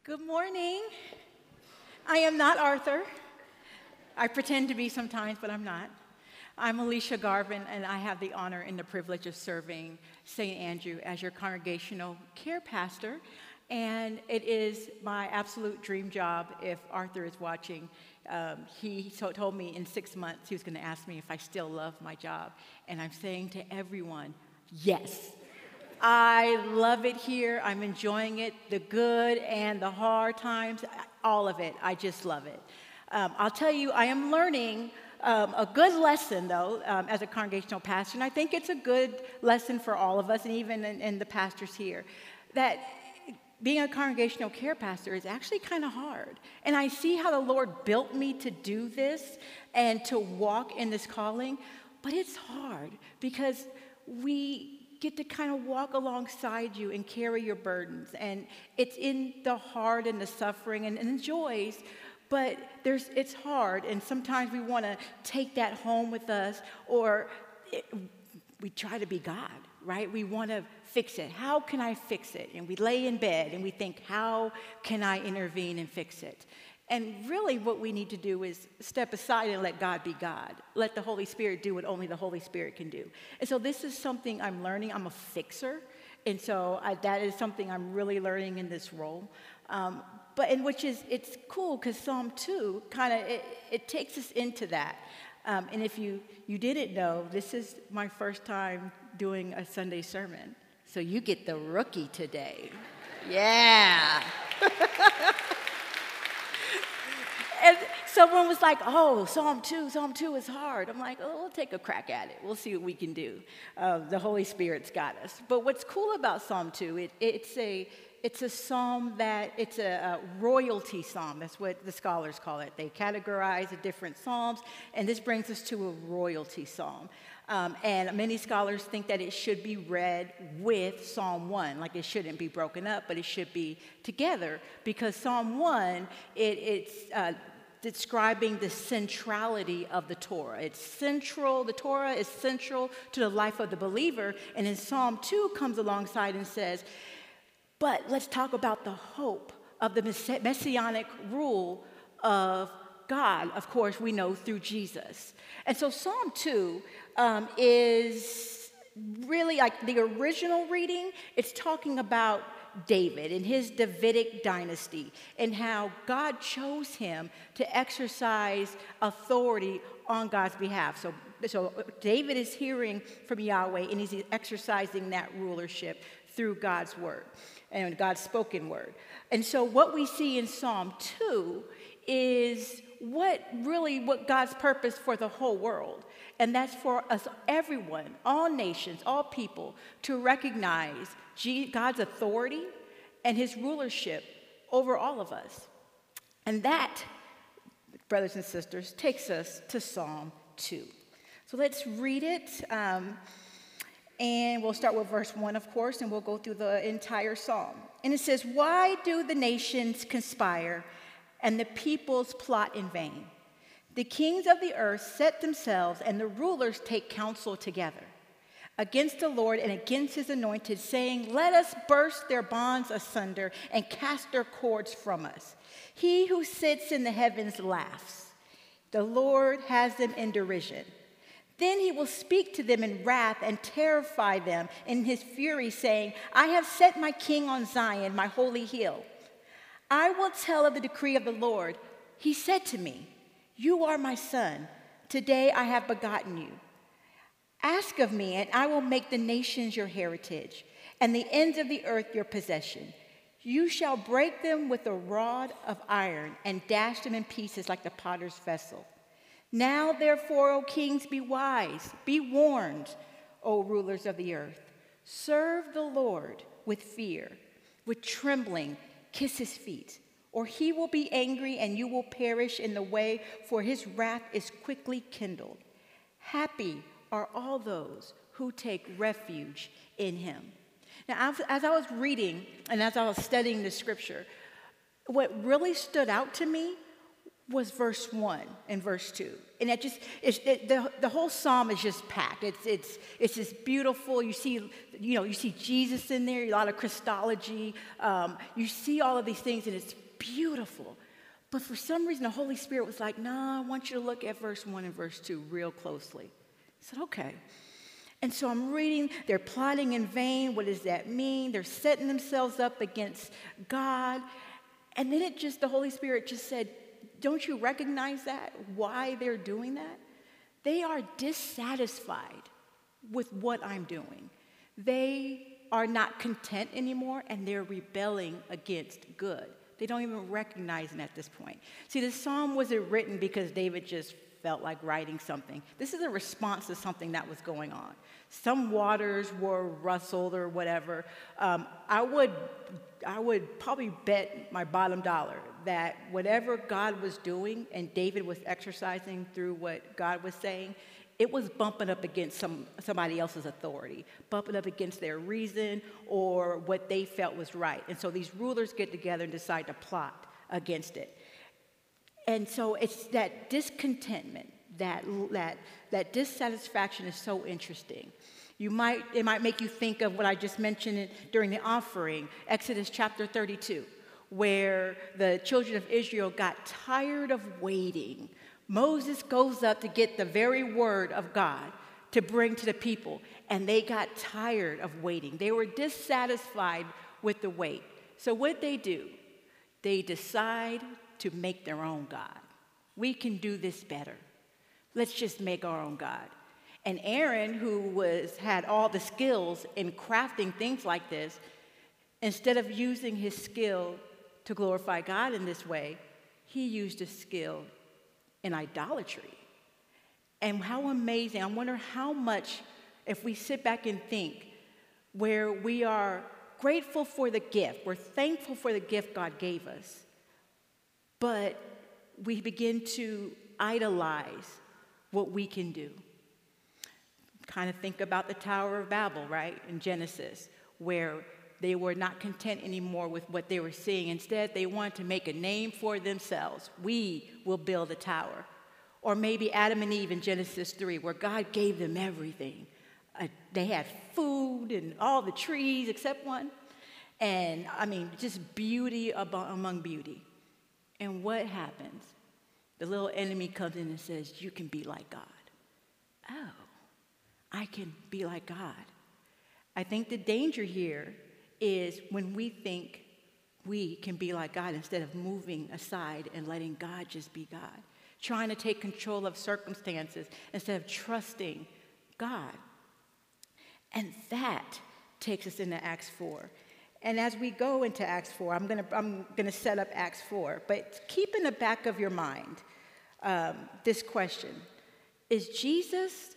Good morning. I am not Arthur. I pretend to be sometimes, but I'm not. I'm Alicia Garvin, and I have the honor and the privilege of serving St. Andrew as your congregational care pastor. And it is my absolute dream job. If Arthur is watching, he told me in 6 months he was going to ask me if I still love my job. And I'm saying to everyone, yes. I love it here. I'm enjoying it, the good and the hard times, all of it. I just love it. I'll tell you, I am learning a good lesson, though, as a congregational pastor, and I think it's a good lesson for all of us, and even in the pastors here, that being a congregational care pastor is actually kind of hard. And I see how the Lord built me to do this and to walk in this calling, but it's hard because we get to kind of walk alongside you and carry your burdens. And it's in the hard and the suffering and the joys, but it's hard. And sometimes we want to take that home with us, or we try to be God, right? We want to fix it. How can I fix it? And we lay in bed and we think, how can I intervene and fix it? And really what we need to do is step aside and let God be God. Let the Holy Spirit do what only the Holy Spirit can do. And so this is something I'm learning. I'm a fixer. And so that is something I'm really learning in this role. It's cool because Psalm 2 kind of, it takes us into that. And if you didn't know, this is my first time doing a Sunday sermon. So you get the rookie today. Yeah. And someone was like, oh, Psalm 2 is hard. I'm like, oh, we'll take a crack at it. We'll see what we can do. The Holy Spirit's got us. But what's cool about Psalm 2, it's a psalm it's a royalty psalm. That's what the scholars call it. They categorize the different psalms, and this brings us to a royalty psalm. And many scholars think that it should be read with Psalm 1, like it shouldn't be broken up, but it should be together, because Psalm 1, it's describing the centrality of the Torah. It's central, the Torah is central to the life of the believer, and then Psalm 2 comes alongside and says, but let's talk about the hope of the messianic rule of God, of course, we know through Jesus. And so Psalm 2 is really like the original reading. It's talking about David and his Davidic dynasty and how God chose him to exercise authority on God's behalf. So David is hearing from Yahweh, and he's exercising that rulership through God's word and God's spoken word. And so what we see in Psalm 2 is what God's purpose for the whole world. And that's for us, everyone, all nations, all people, to recognize God's authority and his rulership over all of us. And that, brothers and sisters, takes us to Psalm 2. So let's read it. And we'll start with verse 1, of course, and we'll go through the entire psalm. And it says, why do the nations conspire and the peoples plot in vain? The kings of the earth set themselves, and the rulers take counsel together against the Lord and against his anointed, saying, let us burst their bonds asunder and cast their cords from us. He who sits in the heavens laughs. The Lord has them in derision. Then he will speak to them in wrath and terrify them in his fury, saying, I have set my king on Zion, my holy hill. I will tell of the decree of the Lord. He said to me, you are my son. Today I have begotten you. Ask of me, and I will make the nations your heritage, and the ends of the earth your possession. You shall break them with a rod of iron and dash them in pieces like the potter's vessel. Now, therefore, O kings, be wise, be warned, O rulers of the earth. Serve the Lord with fear, with trembling, kiss his feet, or he will be angry and you will perish in the way, for his wrath is quickly kindled. Happy are all those who take refuge in him. Now, as I was reading and as I was studying the scripture, what really stood out to me was verse 1 and verse 2. And the whole psalm is just packed. It's just beautiful. You see Jesus in there, a lot of Christology. You see all of these things, and it's beautiful. But for some reason, the Holy Spirit was like, no, I want you to look at verse 1 and verse 2 real closely. I said, okay. And so I'm reading, they're plotting in vain. What does that mean? They're setting themselves up against God. And then the Holy Spirit just said, don't you recognize that? Why they're doing that? They are dissatisfied with what I'm doing. They are not content anymore, and they're rebelling against good. They don't even recognize it at this point. See, the psalm wasn't written because David just felt like writing something. This is a response to something that was going on. Some waters were rustled or whatever. I would probably bet my bottom dollar that whatever God was doing and David was exercising through what God was saying, it was bumping up against somebody else's authority, bumping up against their reason or what they felt was right. And so these rulers get together and decide to plot against it. And so it's that discontentment, that dissatisfaction is so interesting. It might make you think of what I just mentioned during the offering, Exodus chapter 32, where the children of Israel got tired of waiting. Moses goes up to get the very word of God to bring to the people, and they got tired of waiting. They were dissatisfied with the wait. So what they do, they decide to make their own God. We can do this better. Let's just make our own God. And Aaron, who had all the skills in crafting things like this, instead of using his skill to glorify God in this way, he used his skill in idolatry. And how amazing, I wonder how much, if we sit back and think, where we are grateful for the gift, we're thankful for the gift God gave us, but we begin to idolize what we can do. Kind of think about the Tower of Babel, right, in Genesis, where they were not content anymore with what they were seeing. Instead, they wanted to make a name for themselves. We will build a tower. Or maybe Adam and Eve in Genesis 3, where God gave them everything. They had food and all the trees except one. And, just beauty among beauty. And what happens? The little enemy comes in and says, you can be like God. Oh, I can be like God. I think the danger here is when we think we can be like God instead of moving aside and letting God just be God. Trying to take control of circumstances instead of trusting God. And that takes us into Acts 4. And as we go into Acts 4, I'm gonna set up Acts 4. But keep in the back of your mind this question. Is Jesus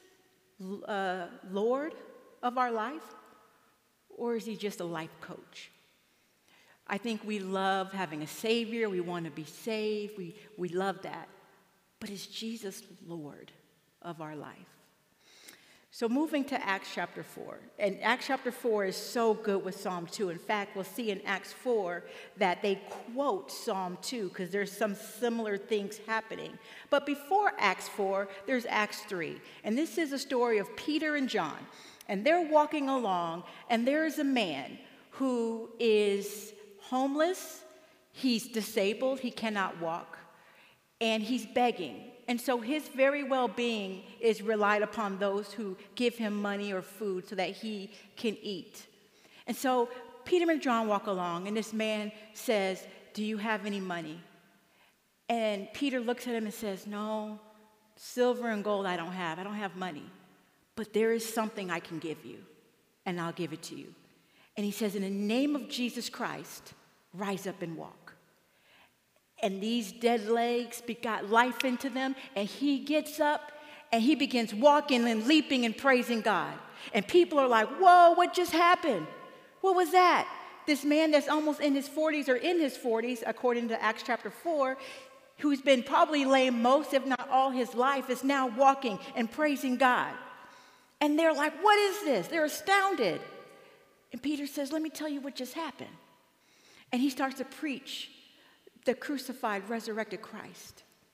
Lord of our life? Or is he just a life coach? I think we love having a Savior. We want to be saved. We love that. But is Jesus Lord of our life? So moving to Acts chapter 4. And Acts chapter 4 is so good with Psalm 2. In fact, we'll see in Acts 4 that they quote Psalm 2 because there's some similar things happening. But before Acts 4, there's Acts 3. And this is a story of Peter and John. And they're walking along, and there is a man who is homeless. He's disabled. He cannot walk. And he's begging. And so his very well-being is relied upon those who give him money or food so that he can eat. And so Peter and John walk along, and this man says, do you have any money? And Peter looks at him and says, no, silver and gold I don't have. I don't have money. But there is something I can give you, and I'll give it to you. And he says, in the name of Jesus Christ, rise up and walk. And these dead legs got life into them, and he gets up, and he begins walking and leaping and praising God. And people are like, whoa, what just happened? What was that? This man that's almost in his 40s, according to Acts chapter 4, who's been probably lame most, if not all his life, is now walking and praising God. And they're like, what is this? They're astounded. And Peter says, let me tell you what just happened. And he starts to preach the crucified, resurrected Christ.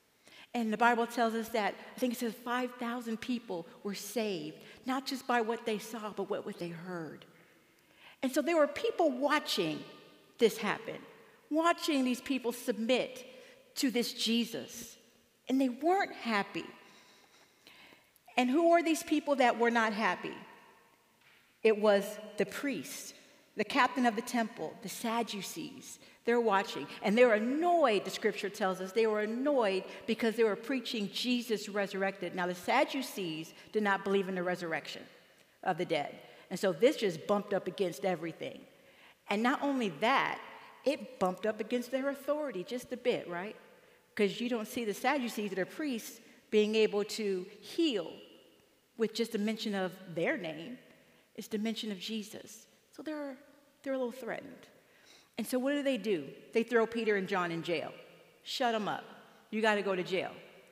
And the Bible tells us that, I think it says 5,000 people were saved, not just by what they saw, but what they heard. And so there were people watching this happen, watching these people submit to this Jesus. And they weren't happy. And who are these people that were not happy? It was the priests, the captain of the temple, the Sadducees. They're watching. And they're annoyed, the scripture tells us. They were annoyed because they were preaching Jesus resurrected. Now, the Sadducees did not believe in the resurrection of the dead. And so this just bumped up against everything. And not only that, it bumped up against their authority just a bit, right? Because you don't see the Sadducees, that are priests, being able to heal with just a mention of their name. It's the mention of Jesus. So they're a little threatened. And so what do? They throw Peter and John in jail. Shut them up. You got to go to jail.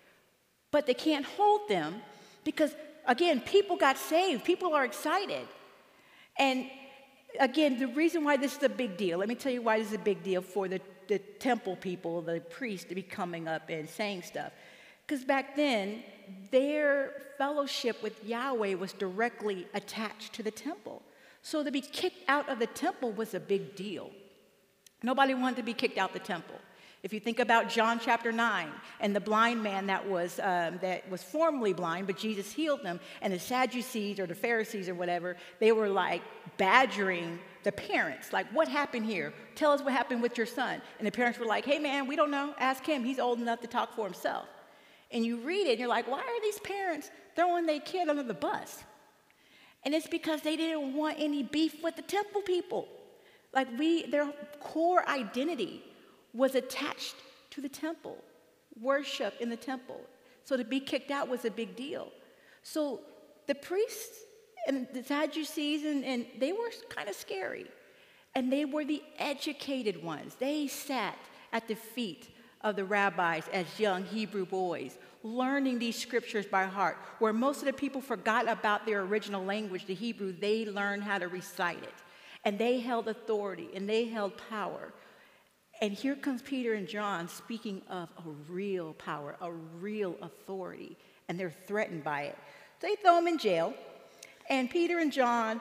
But they can't hold them because, again, people got saved. People are excited. And, again, the reason why this is a big deal, let me tell you why this is a big deal for the temple people, the priests, to be coming up and saying stuff. Because back then, their fellowship with Yahweh was directly attached to the temple. So to be kicked out of the temple was a big deal. Nobody wanted to be kicked out the temple. If you think about John chapter 9 and the blind man that was formerly blind, but Jesus healed him, and the Sadducees or the Pharisees or whatever, they were like badgering the parents. Like, what happened here? Tell us what happened with your son. And the parents were like, hey, man, we don't know. Ask him. He's old enough to talk for himself. And you read it, and you're like, why are these parents throwing their kid under the bus? And it's because they didn't want any beef with the temple people. Like their core identity was attached to the temple, worship in the temple. So to be kicked out was a big deal. So the priests and the Sadducees, and they were kind of scary. And they were the educated ones. They sat at the feet of the rabbis as young Hebrew boys, learning these scriptures by heart. Where most of the people forgot about their original language, the Hebrew, they learned how to recite it. And they held authority, and they held power. And here comes Peter and John speaking of a real power, a real authority, and they're threatened by it. So they throw them in jail, and Peter and John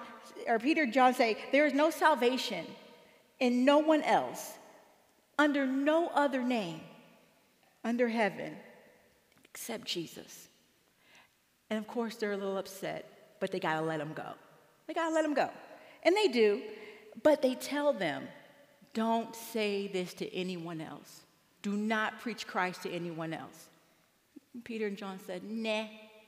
say, there is no salvation in no one else, under no other name, under heaven, except Jesus. And of course, they're a little upset, but they got to let him go. They got to let him go. And they do, but they tell them, don't say this to anyone else. Do not preach Christ to anyone else. And Peter and John said, nah,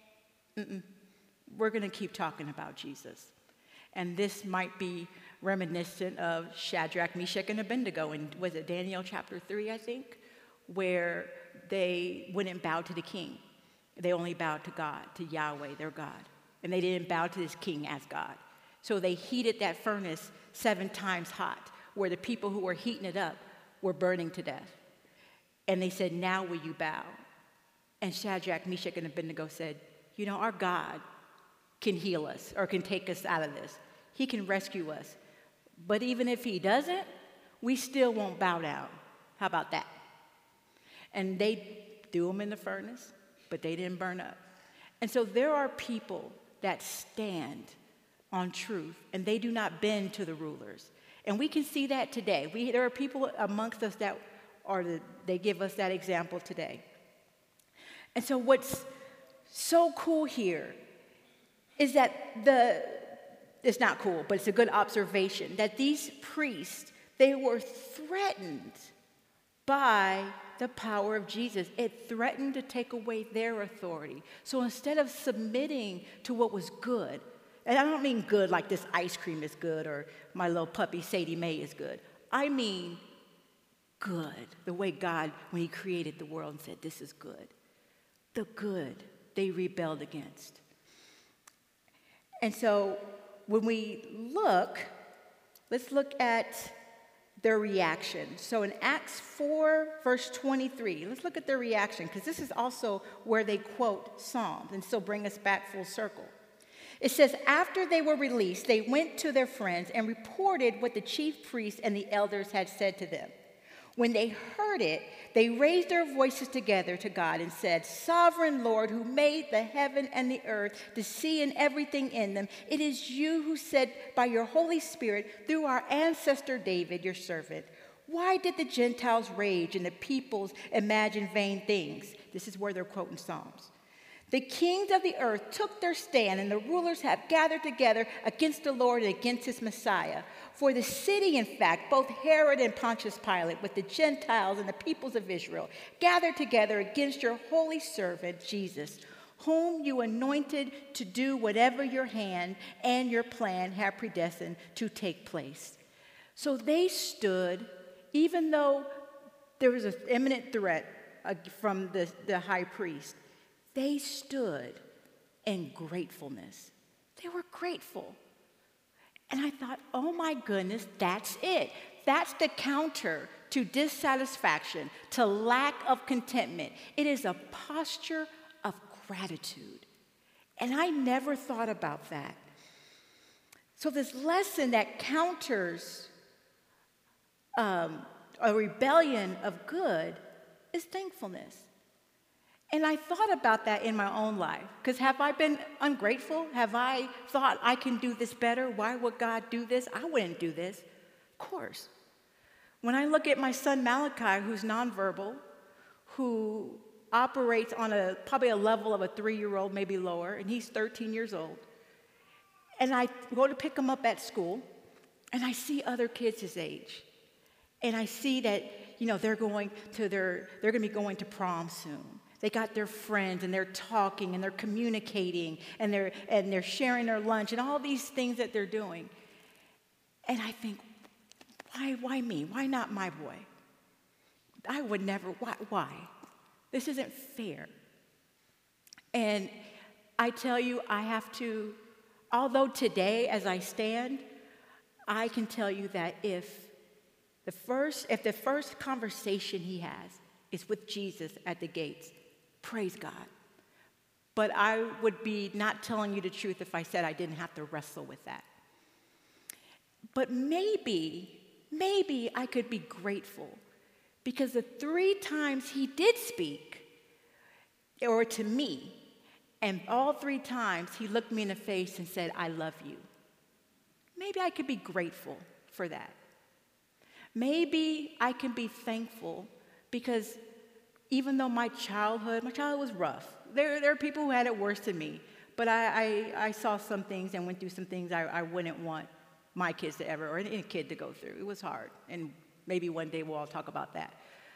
we're going to keep talking about Jesus. And this might be reminiscent of Shadrach, Meshach, and Abednego. And was it Daniel chapter 3, I think, where they wouldn't bow to the king. They only bowed to God, to Yahweh, their God. And they didn't bow to this king as God. So they heated that furnace 7 times hot, where the people who were heating it up were burning to death. And they said, now will you bow? And Shadrach, Meshach, and Abednego said, you know, our God can heal us or can take us out of this. He can rescue us. But even if he doesn't, we still won't bow down. How about that? And they threw them in the furnace, but they didn't burn up. And so there are people that stand on truth, and they do not bend to the rulers. And we can see that today. There are people amongst us that they give us that example today. And so what's so cool here is that it's not cool, but it's a good observation, that these priests, they were threatened by the power of Jesus. It threatened to take away their authority. So instead of submitting to what was good, and I don't mean good like this ice cream is good or my little puppy Sadie Mae is good. I mean good, the way God, when he created the world and said, this is good. The good they rebelled against. And so when we look, let's look at their reaction. So in Acts 4, verse 23, let's look at their reaction, because this is also where they quote Psalms, and so bring us back full circle. It says, after they were released, they went to their friends and reported what the chief priests and the elders had said to them. When they heard it, they raised their voices together to God and said, "Sovereign Lord, who made the heaven and the earth, the sea and everything in them, it is you who said by your Holy Spirit through our ancestor David, your servant, why did the Gentiles rage and the peoples imagine vain things?" This is where they're quoting Psalms. "The kings of the earth took their stand, and the rulers have gathered together against the Lord and against his Messiah. For the city, in fact, both Herod and Pontius Pilate, with the Gentiles and the peoples of Israel, gathered together against your holy servant, Jesus, whom you anointed to do whatever your hand and your plan have predestined to take place." So they stood, even though there was an imminent threat from the high priest. They stood in gratefulness. They were grateful. And I thought, oh my goodness, that's it. That's the counter to dissatisfaction, to lack of contentment. It is a posture of gratitude. And I never thought about that. So this lesson that counters a rebellion of good is thankfulness. And I thought about that in my own life. Because have I been ungrateful? Have I thought I can do this better? Why would God do this? I wouldn't do this. Of course. When I look at my son Malachi, who's nonverbal, who operates on probably a level of a 3-year-old, maybe lower, and he's 13 years old. And I go to pick him up at school, and I see other kids his age. And I see that, they're going to be going to prom soon. They got their friends, and they're talking, and they're communicating, and they're sharing their lunch, and all these things that they're doing. And I think, why me? Why not my boy? I would never. Why? This isn't fair. And I tell you, I have to. Although today, as I stand, I can tell you that if the first conversation he has is with Jesus at the gates, praise God. But I would be not telling you the truth if I said I didn't have to wrestle with that. But maybe I could be grateful because the 3 times he did speak, or to me, and all 3 times he looked me in the face and said, "I love you." Maybe I could be grateful for that. Maybe I can be thankful because even though my childhood was rough. There are people who had it worse than me, but I saw some things and went through some things I wouldn't want my kids to ever, or any kid to go through. It was hard, and maybe one day we'll all talk about that.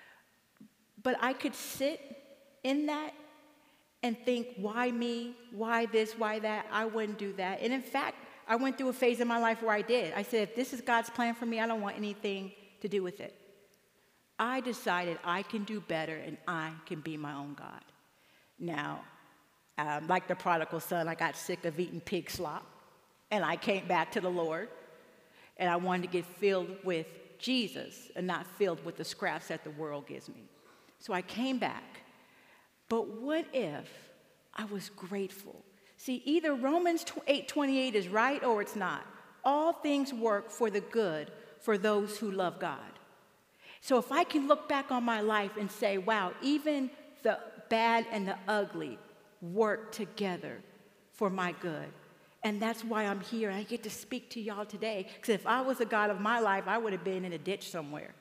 But I could sit in that and think, why me? Why this? Why that? I wouldn't do that. And in fact, I went through a phase in my life where I did. I said, if this is God's plan for me, I don't want anything to do with it. I decided I can do better and I can be my own God. Now, like the prodigal son, I got sick of eating pig slop, and I came back to the Lord, and I wanted to get filled with Jesus and not filled with the scraps that the world gives me. So I came back. But what if I was grateful? See, either Romans 8:28 is right or it's not. All things work for the good for those who love God. So if I can look back on my life and say, wow, even the bad and the ugly work together for my good. And that's why I'm here. I get to speak to y'all today. Because if I was the God of my life, I would have been in a ditch somewhere.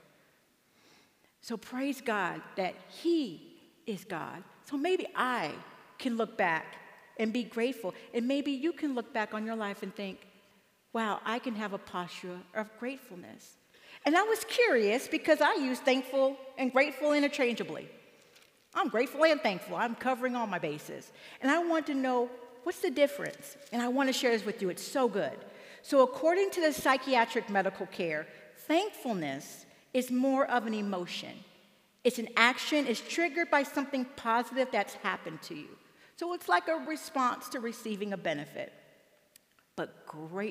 So praise God that He is God. So maybe I can look back and be grateful. And maybe you can look back on your life and think, wow, I can have a posture of gratefulness. And I was curious because I use thankful and grateful interchangeably. I'm grateful and thankful. I'm covering all my bases. And I want to know, what's the difference? And I want to share this with you. It's so good. So according to the psychiatric medical care, thankfulness is more of an emotion. It's an action. It's triggered by something positive that's happened to you. So it's like a response to receiving a benefit. But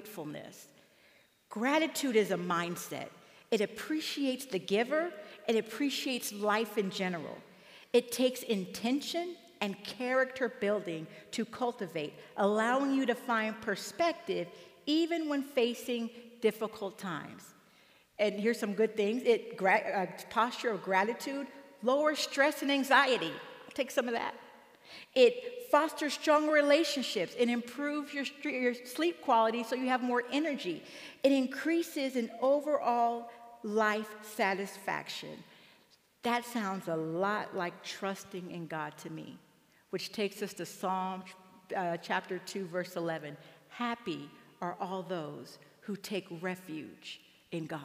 gratitude is a mindset. It appreciates the giver. It appreciates life in general. It takes intention and character building to cultivate, allowing you to find perspective even when facing difficult times. And here's some good things. Posture of gratitude lowers stress and anxiety. Take some of that. It fosters strong relationships. It improves your sleep quality so you have more energy. It increases an overall life satisfaction. That sounds a lot like trusting in God to me, which takes us to Psalm chapter 2, verse 11. Happy are all those who take refuge in God.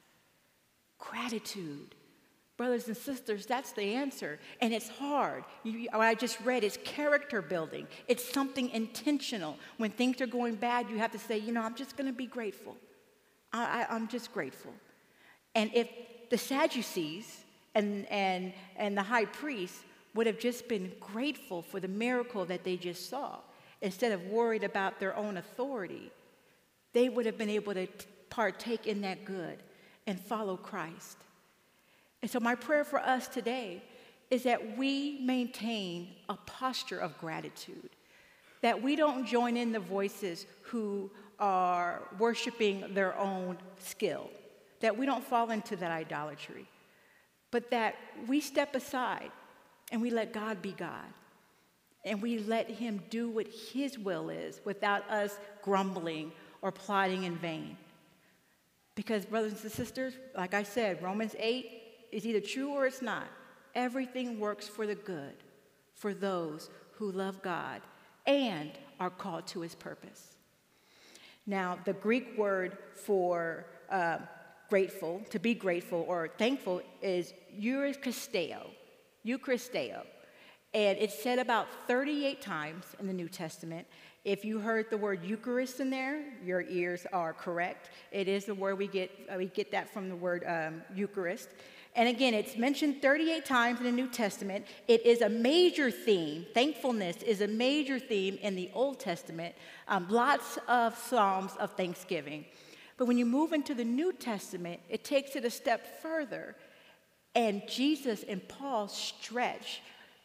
Gratitude. Brothers and sisters, that's the answer. And it's hard. What I just read is character building. It's something intentional. When things are going bad, you have to say, I'm just going to be grateful. I'm just grateful. And if the Sadducees and the high priest would have just been grateful for the miracle that they just saw, instead of worried about their own authority, they would have been able to partake in that good and follow Christ. And so my prayer for us today is that we maintain a posture of gratitude, that we don't join in the voices who are worshiping their own skill, that we don't fall into that idolatry, but that we step aside and we let God be God, and we let him do what his will is without us grumbling or plotting in vain. Because brothers and sisters, like I said, Romans 8 is either true or it's not. Everything works for the good for those who love God and are called to his purpose. Now, the Greek word for grateful, to be grateful or thankful, is eucharisteo. Eucharisteo. And it's said about 38 times in the New Testament. If you heard the word Eucharist in there, your ears are correct. It is the word we get that from the word Eucharist. And again, it's mentioned 38 times in the New Testament. It is a major theme. Thankfulness is a major theme in the Old Testament. Lots of psalms of thanksgiving. But when you move into the New Testament, it takes it a step further. And Jesus and Paul stress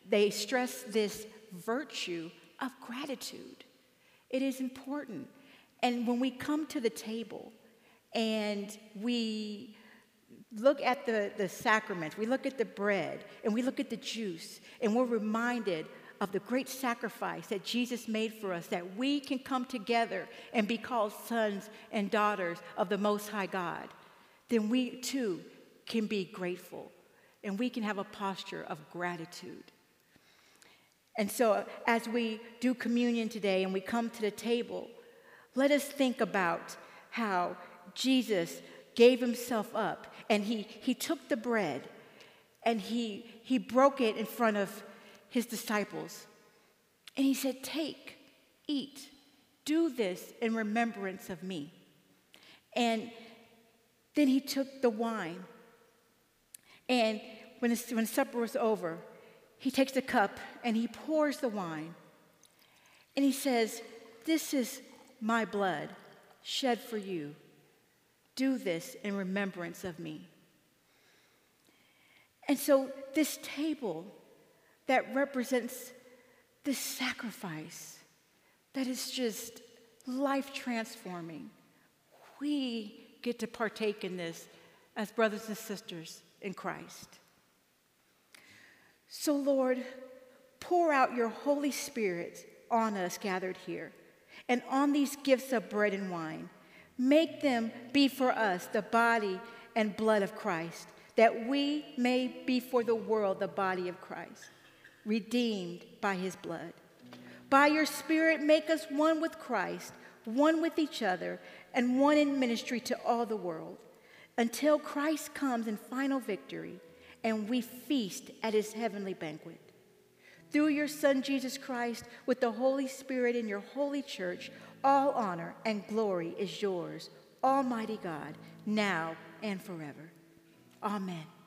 this virtue of gratitude. It is important. And when we come to the table and we look at the sacraments, we look at the bread, and we look at the juice, and we're reminded of the great sacrifice that Jesus made for us, that we can come together and be called sons and daughters of the Most High God, then we too can be grateful, and we can have a posture of gratitude. And so as we do communion today and we come to the table, let us think about how Jesus gave himself up, and he took the bread and he broke it in front of his disciples. And he said, "Take, eat, do this in remembrance of me." And then he took the wine. And when supper was over, he takes the cup and he pours the wine. And he says, "This is my blood shed for you. Do this in remembrance of me." And so this table that represents this sacrifice that is just life-transforming, we get to partake in this as brothers and sisters in Christ. So, Lord, pour out your Holy Spirit on us gathered here and on these gifts of bread and wine. Make them be for us the body and blood of Christ, that we may be for the world the body of Christ, redeemed by his blood. By your Spirit, make us one with Christ, one with each other, and one in ministry to all the world, until Christ comes in final victory and we feast at his heavenly banquet. Through your Son, Jesus Christ, with the Holy Spirit in your holy church, all honor and glory is yours, Almighty God, now and forever. Amen.